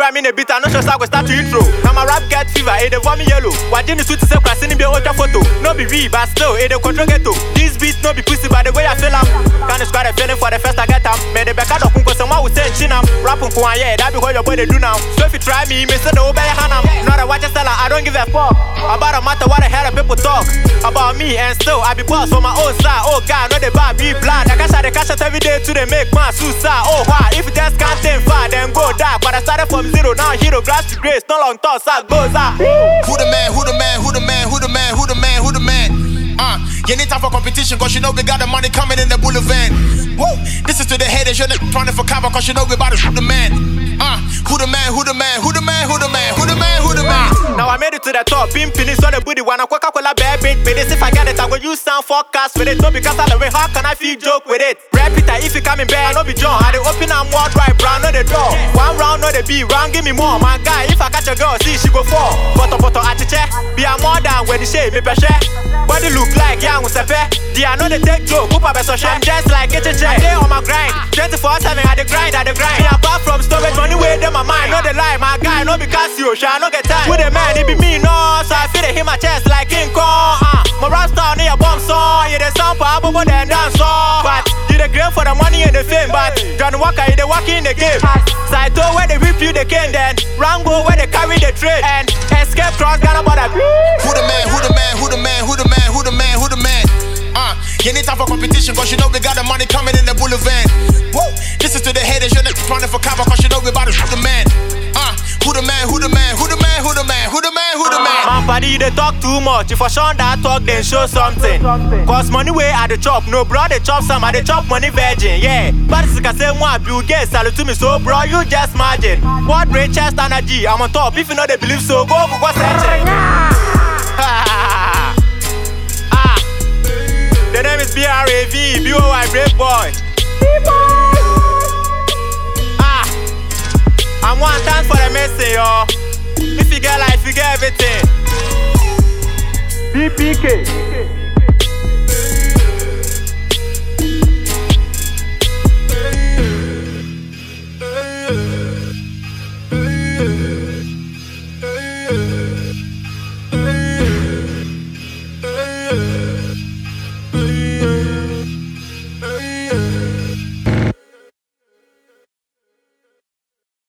I mean a bit, I know just I go start to intro. Now my rap get fever, it dey me yellow. Watching the sweet to say passing in be ultra photo. No be we, but still, it dey control ghetto. This beat no be pussy, by the way I feel am. Can't describe the feeling for the first I get am. Me the back of kunko someone will say chin am. Rapping kwa yeah, that be what your boy they do now. So if you try me, me say the obey hanam. Not a watch seller, I don't give a fuck about a matter what the hell people talk about me, and still I be boss for my own side. Oh God, no they bad be blind. I cash out every day to they make my suicide. Oh why? If you just can't think far, then go die. But I started from zero, now hero, grass to grace, no long thoughts, I goes out. Who the man, who the man, who the man, who the man, who the man, who the man? You need time for competition, cause you know we got the money coming in the boulevard. Whoa, this is to the haters, you're not trying for cover, cause you know we about to shoot the man. Who the man, who the man, who the man, who the man, who the man, who the man? Now I made it to the top, pimping is on the booty, wanna Coca-Cola bad bitch. But this if I get it, I go use sound forecast with it. No, because I the way, how can I feel joke with it? Rap it, if you coming back, no be John. I dey open and walk right, brown, no the door. One round, no the B, round, give me more. My guy, if I catch a girl, see she go fall. Poto, at the chair, be a more than when the shade, me pressure. Body look like young with a pair. I know they take joke, whoop up a social. I'm just like it's a check. I on my grind, 24/7 at the grind, at the grind. Me apart from storage, money way them my mind. No they lie, my guy, no because you shall no get time. With a man, it be me, no. So I feel it hit my chest like King Kong. My rap star near a bomb song. Yeah, the sound for Abu then dance song. But you the green for the money and the fame. But John Walker, they walk in the game. Saito where they whip you the cane, then Rango where they carry the trade. And escape cross Ghana border. Who the man, who the man, who the man, who the man, who the man, who the man? You need time for competition, cause you know we got the money coming in the boulevard. Whoa, this is to the haters, you're not trying for cover, cause you know we about to shoot the man. Who the man, who the man, who the man, who the man, who the man, who the man? Man, buddy, they talk too much. If I show that talk, then show something. Cause money way at the chop, no bro, they chop some, at the chop money virgin, yeah. But it's like I say one, you get salute to me, so bro, you just margin. What rate chest energy, I'm on top. If you know they believe so, go searching. The name is BRAV, BOY, Brave Boy. I'm one time for the messing, yo. If you get life, you get everything. BPK.